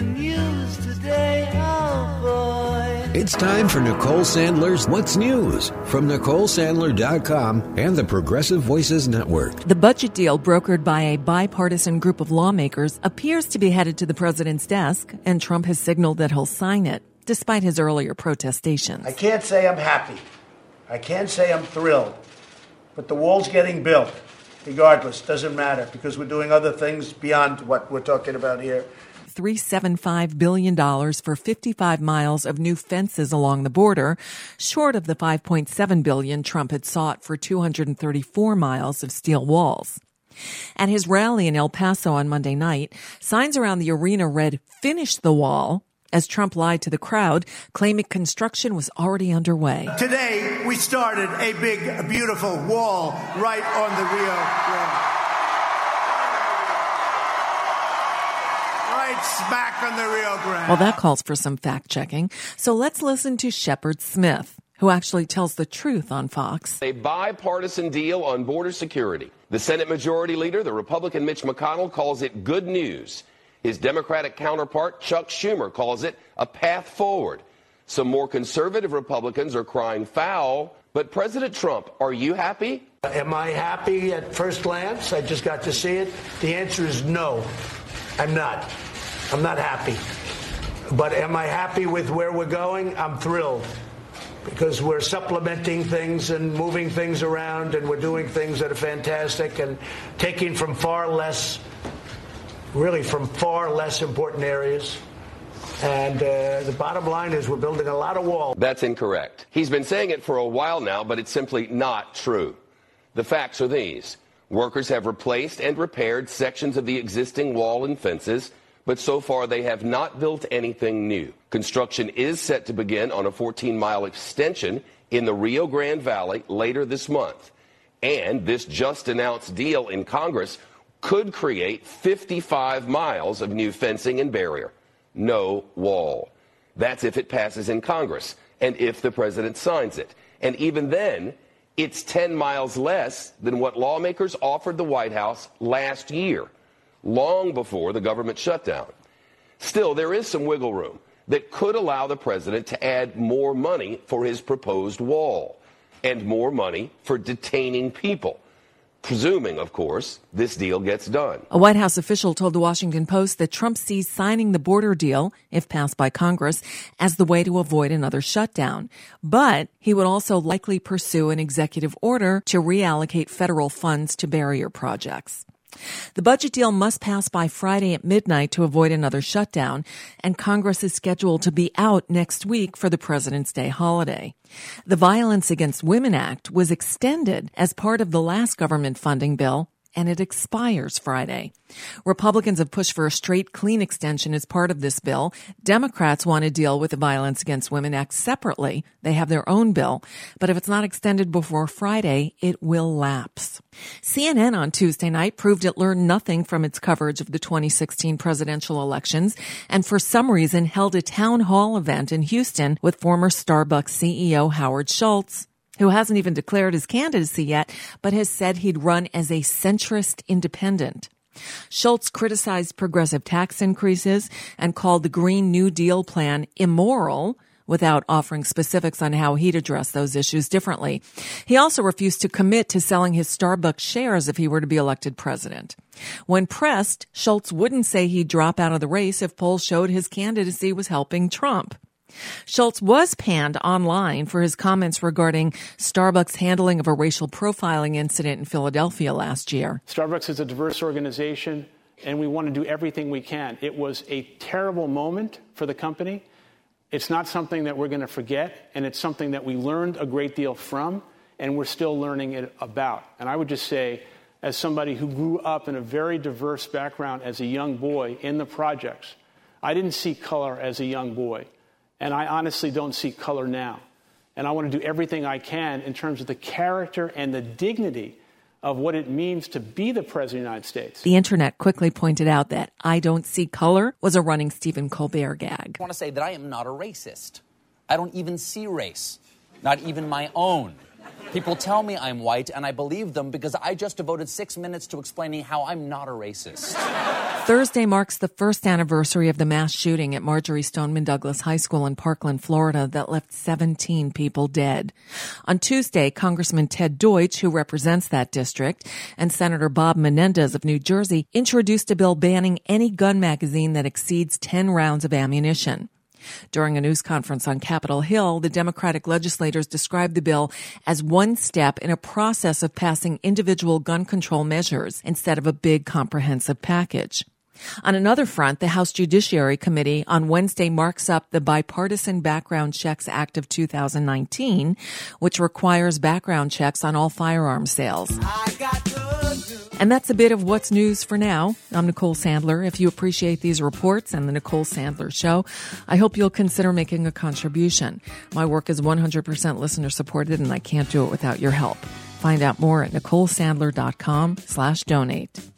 the news today, oh boy. It's time for Nicole Sandler's What's News from NicoleSandler.com and the Progressive Voices Network. The budget deal brokered by a bipartisan group of lawmakers appears to be headed to the president's desk, and Trump has signaled that he'll sign it, despite his earlier protestations. I can't say I'm happy. I can't say I'm thrilled. But the wall's getting built. Regardless, doesn't matter, because we're doing other things beyond what we're talking about here. $375 billion for 55 miles of new fences along the border, short of the $5.7 billion Trump had sought for 234 miles of steel walls. At his rally in El Paso on Monday night, signs around the arena read, "Finish the wall," as Trump lied to the crowd, claiming construction was already underway. Today, we started a big, beautiful wall right on the Rio Grande. Right smack on the Rio Grande. Well, that calls for some fact-checking. So let's listen to Shepard Smith, who actually tells the truth on Fox. A bipartisan deal on border security. The Senate Majority Leader, the Republican Mitch McConnell, calls it good news. His Democratic counterpart, Chuck Schumer, calls it a path forward. Some more conservative Republicans are crying foul. But President Trump, are you happy? Am I happy at first glance? I just got to see it. The answer is no, I'm not. I'm not happy. But am I happy with where we're going? I'm thrilled. Because we're supplementing things and moving things around, and we're doing things that are fantastic and taking from far less important areas. And the bottom line is we're building a lot of walls. That's incorrect. He's been saying it for a while now, but it's simply not true. The facts are these. Workers have replaced and repaired sections of the existing wall and fences, but so far they have not built anything new. Construction is set to begin on a 14-mile extension in the Rio Grande Valley later this month. And this just-announced deal in Congress could create 55 miles of new fencing and barrier. No wall. That's if it passes in Congress and if the president signs it. And even then, it's 10 miles less than what lawmakers offered the White House last year, long before the government shutdown. Still, there is some wiggle room that could allow the president to add more money for his proposed wall and more money for detaining people. Presuming, of course, this deal gets done. A White House official told the Washington Post that Trump sees signing the border deal, if passed by Congress, as the way to avoid another shutdown. But he would also likely pursue an executive order to reallocate federal funds to barrier projects. The budget deal must pass by Friday at midnight to avoid another shutdown, and Congress is scheduled to be out next week for the President's Day holiday. The Violence Against Women Act was extended as part of the last government funding bill, and it expires Friday. Republicans have pushed for a straight, clean extension as part of this bill. Democrats want to deal with the Violence Against Women Act separately. They have their own bill. But if it's not extended before Friday, it will lapse. CNN on Tuesday night proved it learned nothing from its coverage of the 2016 presidential elections, and for some reason held a town hall event in Houston with former Starbucks CEO Howard Schultz, who hasn't even declared his candidacy yet, but has said he'd run as a centrist independent. Schultz criticized progressive tax increases and called the Green New Deal plan immoral, without offering specifics on how he'd address those issues differently. He also refused to commit to selling his Starbucks shares if he were to be elected president. When pressed, Schultz wouldn't say he'd drop out of the race if polls showed his candidacy was helping Trump. Schultz was panned online for his comments regarding Starbucks' handling of a racial profiling incident in Philadelphia last year. Starbucks is a diverse organization, and we want to do everything we can. It was a terrible moment for the company. It's not something that we're going to forget, and it's something that we learned a great deal from, and we're still learning it about. And I would just say, as somebody who grew up in a very diverse background as a young boy in the projects, I didn't see color as a young boy. And I honestly don't see color now. And I want to do everything I can in terms of the character and the dignity of what it means to be the President of the United States. The internet quickly pointed out that "I don't see color" was a running Stephen Colbert gag. I want to say that I am not a racist. I don't even see race, not even my own. People tell me I'm white, and I believe them because I just devoted 6 minutes to explaining how I'm not a racist. Thursday marks the first anniversary of the mass shooting at Marjory Stoneman Douglas High School in Parkland, Florida, that left 17 people dead. On Tuesday, Congressman Ted Deutsch, who represents that district, and Senator Bob Menendez of New Jersey introduced a bill banning any gun magazine that exceeds 10 rounds of ammunition. During a news conference on Capitol Hill, the Democratic legislators described the bill as one step in a process of passing individual gun control measures instead of a big comprehensive package. On another front, the House Judiciary Committee on Wednesday marks up the Bipartisan Background Checks Act of 2019, which requires background checks on all firearms sales. And that's a bit of what's news for now. I'm Nicole Sandler. If you appreciate these reports and the Nicole Sandler Show, I hope you'll consider making a contribution. My work is 100% listener supported, and I can't do it without your help. Find out more at NicoleSandler.com/donate.